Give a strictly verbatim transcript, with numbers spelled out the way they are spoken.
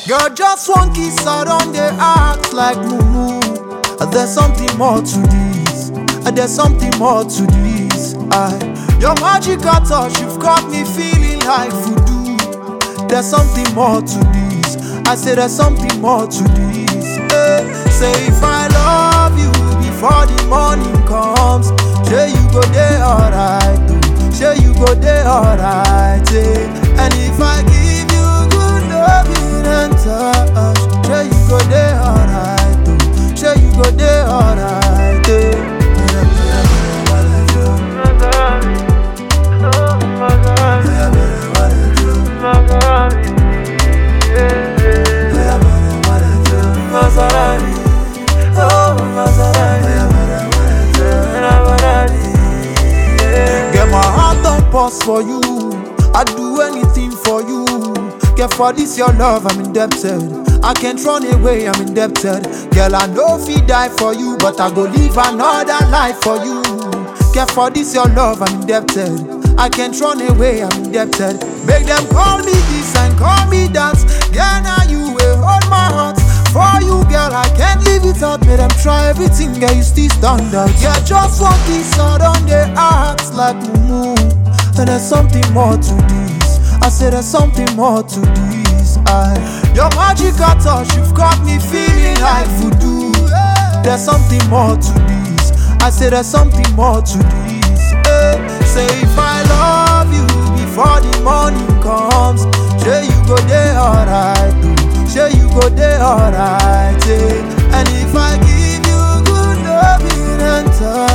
Girl, just one kiss, I don't they act like moo. There's something more to this. There's something more to this. I, your magical touch, you've got me feeling like voodoo. There's something more to this. I say there's something more to this. Hey, say if I love you before the morning comes, say you go there alright. Say you go there alright. Hey. And if I give you good loving and touch, say you go there alright. Say you go there alright. Hey. Get my heart on pause for you. I do anything for you. Get for this your love, I'm indebted. I can't run away, I'm indebted. Girl, I know if he die for you, but I go live another life for you. Get for this your love, I'm indebted. I can't run away, I'm indebted. Make them call me this and call me that. Girl, now you will hold my heart. For you, girl, I can't leave it out. Make them try everything, girl, you still stand out. Yeah, just one kiss out on their hearts like moo. And there's something more to this. I said there's something more to this. I, your magical touch, you've got me feeling like voodoo. There's something more to this. I say there's something more to this. Hey, say if I love you before the morning comes, say you go there alright. Say you go there alright. Hey. And if I give you good loving and touch,